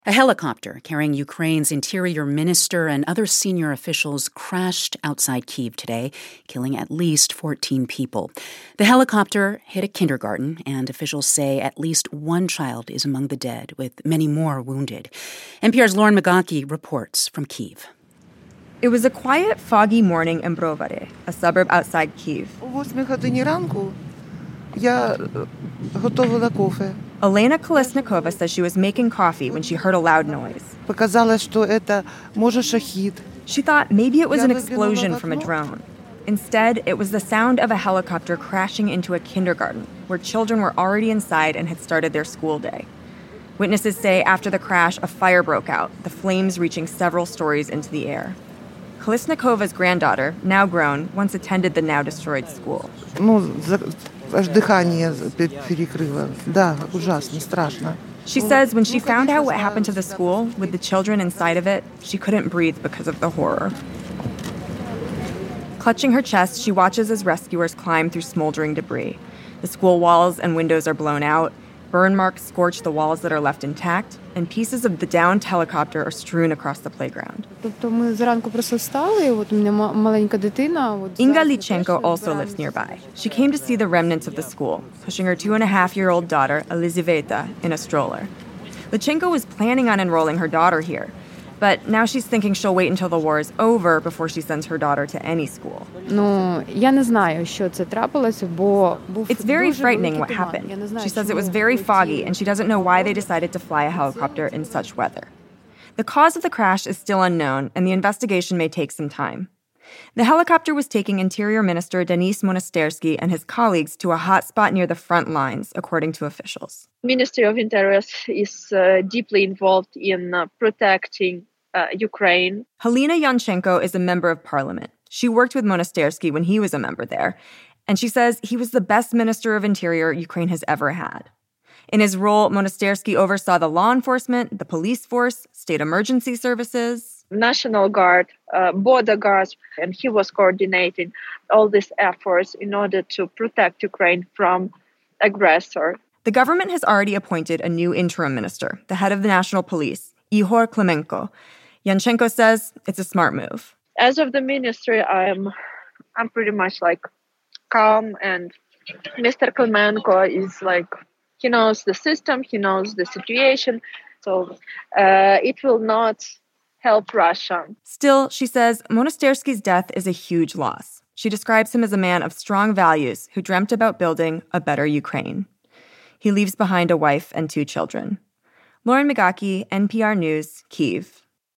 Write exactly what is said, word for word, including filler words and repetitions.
A helicopter carrying Ukraine's interior minister and other senior officials crashed outside Kyiv today, killing at least fourteen people. The helicopter hit a kindergarten, and officials say at least one child is among the dead, with many more wounded. N P R's Lauren Magaki reports from Kyiv. It was a quiet, foggy morning in Brovary, a suburb outside Kyiv. Elena Kolesnikova says she was making coffee when she heard a loud noise. She thought maybe it was an explosion from a drone. Instead, it was the sound of a helicopter crashing into a kindergarten where children were already inside and had started their school day. Witnesses say after the crash, a fire broke out, the flames reaching several stories into the air. Kolesnikova's granddaughter, now grown, once attended the now-destroyed school. She says when she found out what happened to the school, with the children inside of it, she couldn't breathe because of the horror. Clutching her chest, she watches as rescuers climb through smoldering debris. The school walls and windows are blown out, burn marks scorch the walls that are left intact, and pieces of the downed helicopter are strewn across the playground. Inga Lichenko also lives nearby. She came to see the remnants of the school, pushing her two-and-a-half-year-old daughter, Elizaveta, in a stroller. Lichenko was planning on enrolling her daughter here, but now she's thinking she'll wait until the war is over before she sends her daughter to any school. It's very frightening what happened. She says it was very foggy, and she doesn't know why they decided to fly a helicopter in such weather. The cause of the crash is still unknown, and the investigation may take some time. The helicopter was taking Interior Minister Denis Monastersky and his colleagues to a hotspot near the front lines, according to officials. Ministry of Interior is uh, deeply involved in uh, protecting uh, Ukraine. Helena Yanchenko is a member of parliament. She worked with Monastersky when he was a member there, and she says he was the best Minister of Interior Ukraine has ever had. In his role, Monastersky oversaw the law enforcement, the police force, state emergency services, National Guard, uh, border guards, and he was coordinating all these efforts in order to protect Ukraine from aggressor. The government has already appointed a new interim minister, the head of the national police, Ihor Klimenko. Yanchenko says it's a smart move. As of the ministry, I'm, I'm pretty much like calm, and Mister Klimenko is like, he knows the system, he knows the situation, so uh, it will not help Russia. Still, she says, Monastersky's death is a huge loss. She describes him as a man of strong values who dreamt about building a better Ukraine. He leaves behind a wife and two children. Lauren Magaki, N P R News, Kyiv.